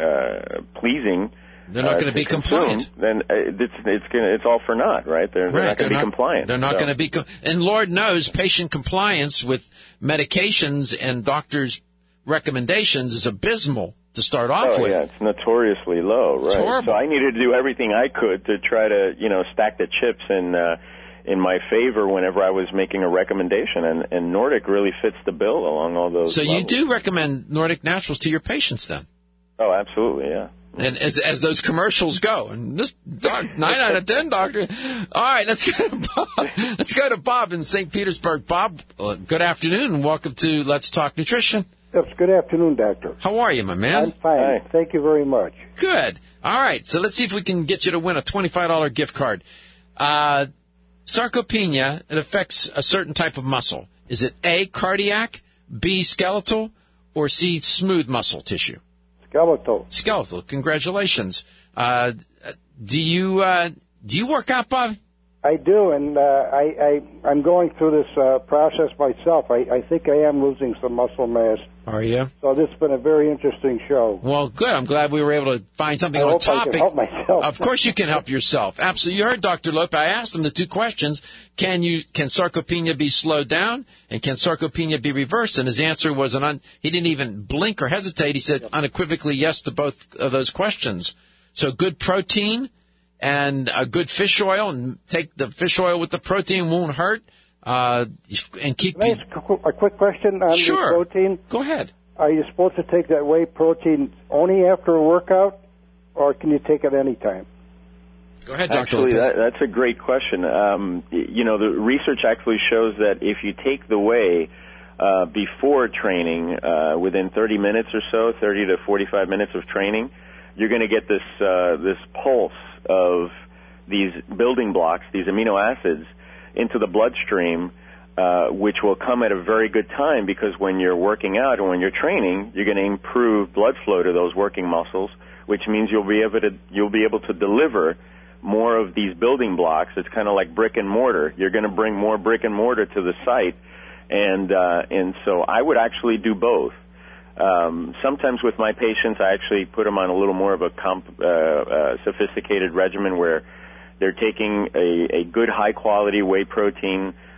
F: uh, pleasing,
E: they're not uh, going to be compliant.
F: Then it's it's gonna, it's all for naught, right? They're, they're
E: right.
F: not going to be
E: not,
F: compliant.
E: They're not
F: so.
E: going to be, com- and Lord knows, patient compliance with medications and doctors' recommendations is abysmal to start off
F: oh,
E: with.
F: Yeah, it's notoriously low, right?
E: It's horrible.
F: So I needed to do everything I could to try to, you know, stack the chips in uh, in my favor whenever I was making a recommendation, and, and Nordic really fits the bill along all those
E: So
F: levels.
E: you do recommend Nordic Naturals to your patients then?
F: Oh, absolutely, yeah.
E: And as as those commercials go, and this doc, nine out of ten, doctor. All right, let's go to Bob. Let's go to Bob in Saint Petersburg. Bob, uh, good afternoon, and welcome to Let's Talk Nutrition.
N: Yes, good afternoon, Doctor.
E: How are you, my man?
N: I'm fine. Hi. Thank you very much.
E: Good. All right, so let's see if we can get you to win a twenty-five dollars gift card. Uh, sarcopenia, it affects a certain type of muscle. Is it A, cardiac, B, skeletal, or C, smooth muscle tissue?
N: Skeletal.
E: Skeletal. Congratulations. Uh, do you uh, do you work out, Bob?
N: I do, and uh, I, I, I'm going through this uh, process myself. I, I think I am losing some muscle mass.
E: Are you?
N: So this has been a very interesting show.
E: Well, good. I'm glad we were able to find something
N: I
E: on
N: hope
E: topic.
N: I can help myself.
E: Of course you can help yourself. Absolutely. You heard Doctor Lopez. I asked him the two questions. Can you can sarcopenia be slowed down, and can sarcopenia be reversed? And his answer was, an un, he didn't even blink or hesitate. He said unequivocally yes to both of those questions. So good protein and a good fish oil, and take the fish oil with the protein, won't hurt, uh, and keep...
N: Can I ask a quick question on
E: sure.
N: the protein?
E: Go ahead.
N: Are you supposed to take that whey protein only after a workout, or can you take it any time?
E: Go ahead, Doctor
F: Actually, that, that's a great question. Um, you know, the research actually shows that if you take the whey uh, before training, uh, within thirty minutes or so, thirty to forty-five minutes of training, you're going to get this uh, this pulse of these building blocks, these amino acids, into the bloodstream, uh, which will come at a very good time, because when you're working out and when you're training, you're going to improve blood flow to those working muscles, which means you'll be able to you'll be able to deliver more of these building blocks. It's kind of like brick and mortar. You're going to bring more brick and mortar to the site, and uh, and so I would actually do both. Um, sometimes with my patients, I actually put them on a little more of a comp, uh, uh, sophisticated regimen where they're taking a, a good high-quality whey protein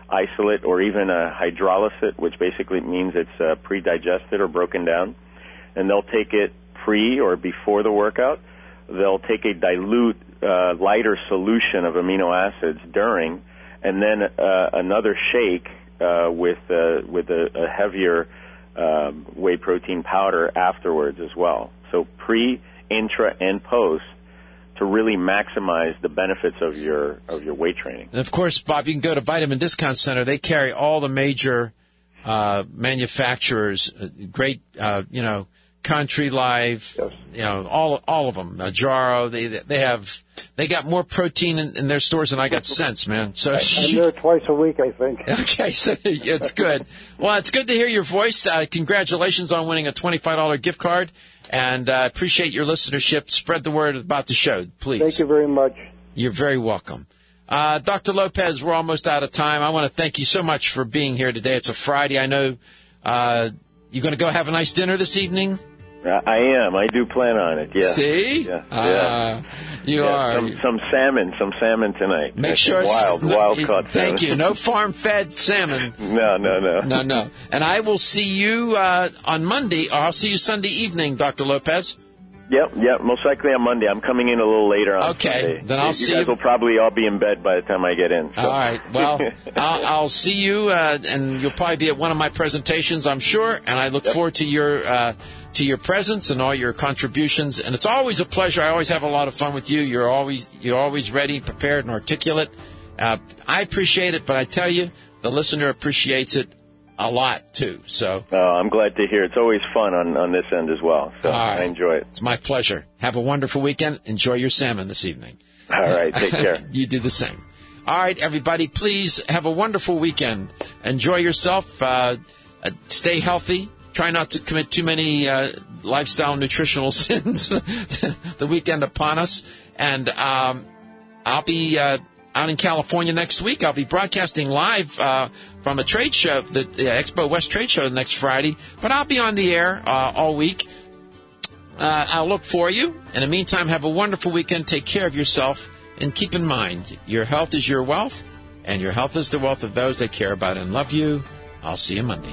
F: isolate or even a hydrolysis, which basically means it's uh, pre-digested or broken down. And they'll take it pre or before the workout. They'll take a dilute, uh, lighter solution of amino acids during, and then uh, another shake uh, with uh, with a, a heavier uh, whey protein powder afterwards as well. So pre, intra, and post to really maximize the benefits of your of your weight training.
E: And of course, Bob, you can go to Vitamin Discount Center. They carry all the major uh, manufacturers, uh, great, uh, you know, Country Life, yes. you know, all all of them. Uh, Jarrow, they they have they got more protein in, in their stores than I got cents, man. So
N: I'm there twice a week, I think.
E: Okay, so it's good. Well, it's good to hear your voice. Uh, congratulations on winning a twenty-five dollars gift card, and I uh, appreciate your listenership. Spread the word about the show, please.
N: Thank you very much.
E: You're very welcome. Uh, Doctor Lopez, we're almost out of time. I want to thank you so much for being here today. It's a Friday. I know uh, you're going to go have a nice dinner this evening.
F: I am. I do plan on it. Yeah.
E: See?
F: Yeah.
E: Uh,
F: yeah.
E: You
F: yeah,
E: are.
F: Some, some salmon. Some salmon tonight.
E: Make sure.
F: Wild,
E: no,
F: wild caught salmon.
E: Thank you. No farm-fed salmon.
F: No, no, no.
E: No, no. And I will see you uh, on Monday, or I'll see you Sunday evening, Doctor Lopez.
F: Yep, yep. Most likely on Monday. I'm coming in a little later on
E: Okay.
F: Sunday.
E: Then I'll
F: you
E: see
F: you. guys
E: you.
F: will probably all be in bed by the time I get in. So.
E: All right. Well, I'll, I'll see you, uh, and you'll probably be at one of my presentations, I'm sure. And I look
F: yep.
E: forward to your uh, to your presence and all your contributions. And it's always a pleasure. I always have a lot of fun with you. You're always you're always ready, prepared, and articulate. Uh, I appreciate it, but I tell you, the listener appreciates it a lot too. So
F: uh, I'm glad to hear. It's always fun on, on this end as well. So
E: right.
F: I enjoy it.
E: It's my pleasure. Have a wonderful weekend. Enjoy your salmon this evening.
F: All right. Take care.
E: You do the same. All right, everybody. Please have a wonderful weekend. Enjoy yourself. Uh, uh, stay healthy. Try not to commit too many uh, lifestyle nutritional sins the weekend upon us. And um, I'll be uh, out in California next week. I'll be broadcasting live uh, from a trade show, the, the Expo West trade show next Friday. But I'll be on the air uh, all week. Uh, I'll look for you. In the meantime, have a wonderful weekend. Take care of yourself. And keep in mind, your health is your wealth, and your health is the wealth of those that care about and love you. I'll see you Monday.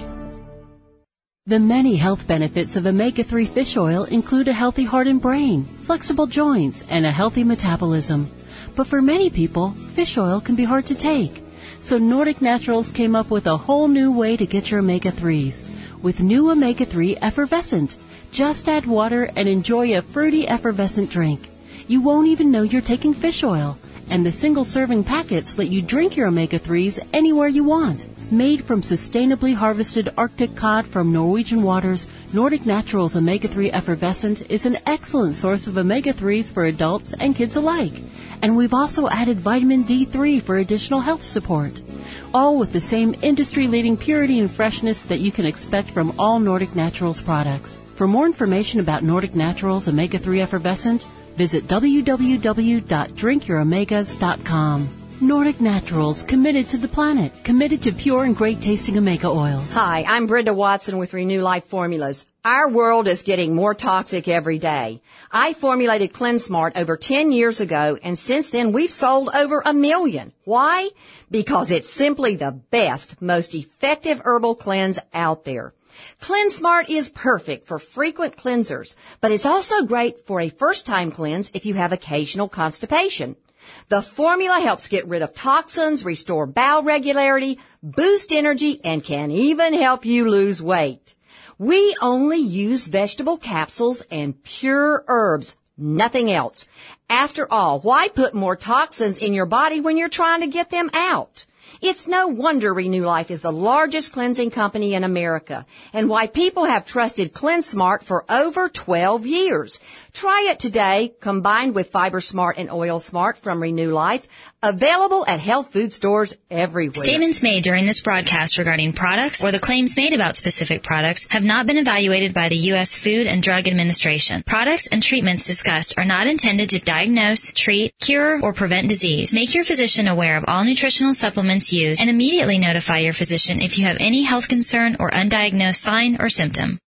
G: The many health benefits of omega three fish oil include a healthy heart and brain, flexible joints, and a healthy metabolism. But for many people, fish oil can be hard to take. So Nordic Naturals came up with a whole new way to get your omega threes. With new omega three Effervescent. Just add water and enjoy a fruity effervescent drink. You won't even know you're taking fish oil. And the single-serving packets let you drink your omega threes anywhere you want. Made from sustainably harvested Arctic cod from Norwegian waters, Nordic Naturals omega three Effervescent is an excellent source of omega threes for adults and kids alike. And we've also added vitamin D three for additional health support. All with the same industry-leading purity and freshness that you can expect from all Nordic Naturals products. For more information about Nordic Naturals omega three Effervescent, visit w w w dot drink your omegas dot com. Nordic Naturals, committed to the planet, committed to pure and great-tasting omega oils.
J: Hi, I'm Brenda Watson with Renew Life Formulas. Our world is getting more toxic every day. I formulated CleanSmart over ten years ago, and since then we've sold over a million. Why? Because it's simply the best, most effective herbal cleanse out there. CleanSmart is perfect for frequent cleansers, but it's also great for a first-time cleanse if you have occasional constipation. The formula helps get rid of toxins, restore bowel regularity, boost energy, and can even help you lose weight. We only use vegetable capsules and pure herbs, nothing else. After all, why put more toxins in your body when you're trying to get them out? It's no wonder Renew Life is the largest cleansing company in America, and why people have trusted CleanSmart for over twelve years. Try it today, combined with Fiber Smart and Oil Smart from Renew Life, available at health food stores everywhere.
C: Statements made during this broadcast regarding products or the claims made about specific products have not been evaluated by the U S Food and Drug Administration. Products and treatments discussed are not intended to diagnose, treat, cure, or prevent disease. Make your physician aware of all nutritional supplements used and immediately notify your physician if you have any health concern or undiagnosed sign or symptom.